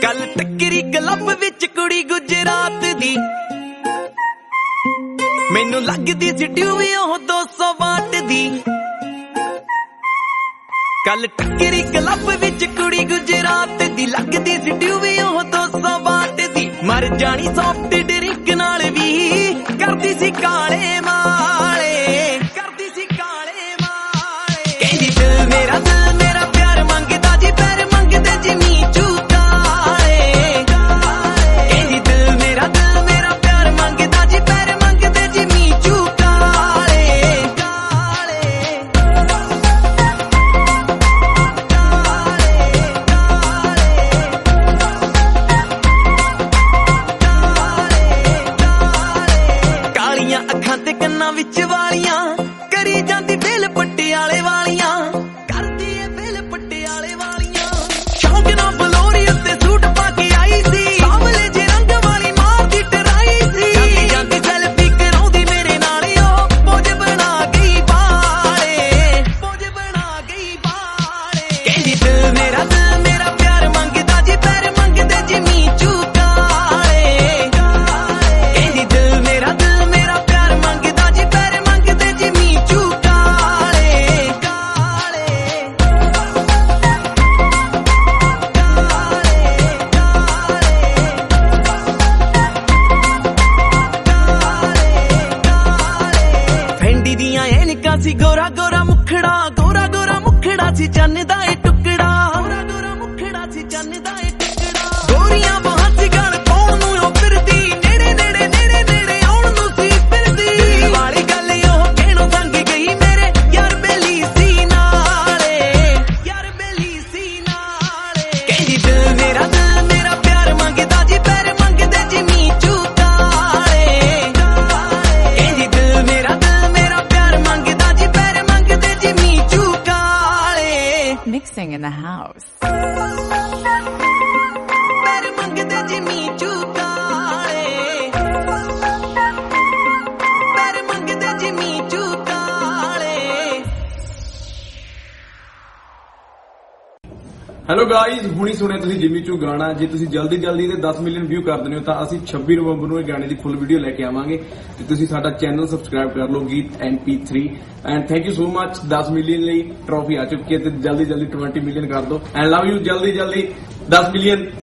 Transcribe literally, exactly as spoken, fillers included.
कल टक्करी क्लब विच कुड़ी गुजरात दी, मैनू लगदी सी ट्यूबी ओह दो सौ वाट दी। कल टक्करी क्लब विच कुड़ी गुजरात दी, लगदी सी ट्यूबी ओह दो सौ वाट दी। मर जानी सॉफ्ट ड्रिंक नाल वी करदी सी काले माले, करदी सी काले माले। कहंदी दिल मेरा दिल मेरा प्यार मंगदा जी, पैर मंगदे जी नीचू काले। कहंदी दिल मेरा दिल मेरा प्यार मंगदा जी, पैर मंगदे जी नीचू काले काले। कालियां अखां ते कन्नां विच वालियां, करी जांदी दिल पटियाले वालियां, करदी ए दिल पटियाले वालियां। शौक नाल बलोरी उत्ते सूट पा के आई सी, सावले जे रंग वाली मारदी टराई सी। जांदी जांदी सेल्फी कराउंदी मेरे नाल, ओ पोज बना गई बाले, पोज बना गई बाले। कहंदी दिल मेरा दिल मेरा प्यार मंगदा जी, पैर मंगदे जी नीचू काले। कहंदी दिल मेरा दिल मेरा प्यार मंगदा जी, पैर मंगदे जी नीचू काले काले। फैंडी दियां ऐनकां सी, गोरा गोरा मुखड़ा, गोरा गोरा मुखड़ा सी चन्न दा ए टुकड़ा, गोरा गोरा मुखड़ा सी चन्न दा ए टुकड़ा। गोरियां बाहां सी गल पाउण नूं ओ फिरदी, नेड़े नेड़े नेड़े नेड़े आउण नूं सी फिरदी। दिल वाली गल ओह कहणों संग गई मेरे यार बेली सी नाले, यार बेली सी नाले। कहंदी दिल मेरा दिल मेरा प्यार मंगदा जी, पैर मंगदे जी नीचू काले। कहंदी दिल मेरा दिल मेरा प्यार मंगदा जी, पैर मंगदे जी नीचू काले। Mixing in the house. पैर मंगदे जी नीचू काले, पैर मंगदे जी नीचू काले। ਹੈਲੋ ਗਾਇਜ਼, ਹੁਣੀ ਸੁਣਿਆ ਤੁਸੀਂ ਜਿਮੀ ਚੂ ਗਾਣਾ। ਜੇ ਤੁਸੀਂ ਜਲਦੀ ਜਲਦੀ ਦੇ ਦਸ ਮਿਲੀਅਨ ਵਿਊ ਕਰ ਦਿੰਦੇ ਹੋ ਤਾਂ ਅਸੀਂ ਛੱਬੀ ਨਵੰਬਰ ਨੂੰ ਇਹ ਗਾਣੇ ਦੀ ਫੁੱਲ ਵੀਡੀਓ ਲੈ ਕੇ ਆਵਾਂਗੇ ਤੇ ਤੁਸੀਂ ਸਾਡਾ ਚੈਨਲ ਸਬਸਕ੍ਰਾਈਬ ਕਰ ਲਓ, ਗੀਤ M P three. And thank you so much. ਦਸ ਮਿਲੀਅਨ ਲਈ ਟਰੋਫੀ ਆ ਚੁੱਕੀ ਹੈ ਤੇ ਜਲਦੀ ਜਲਦੀ ਵੀਹ ਮਿਲੀਅਨ ਕਰ ਦਿਓ। And love you. ਜਲਦੀ ਜਲਦੀ ਦਸ ਮਿਲੀਅਨ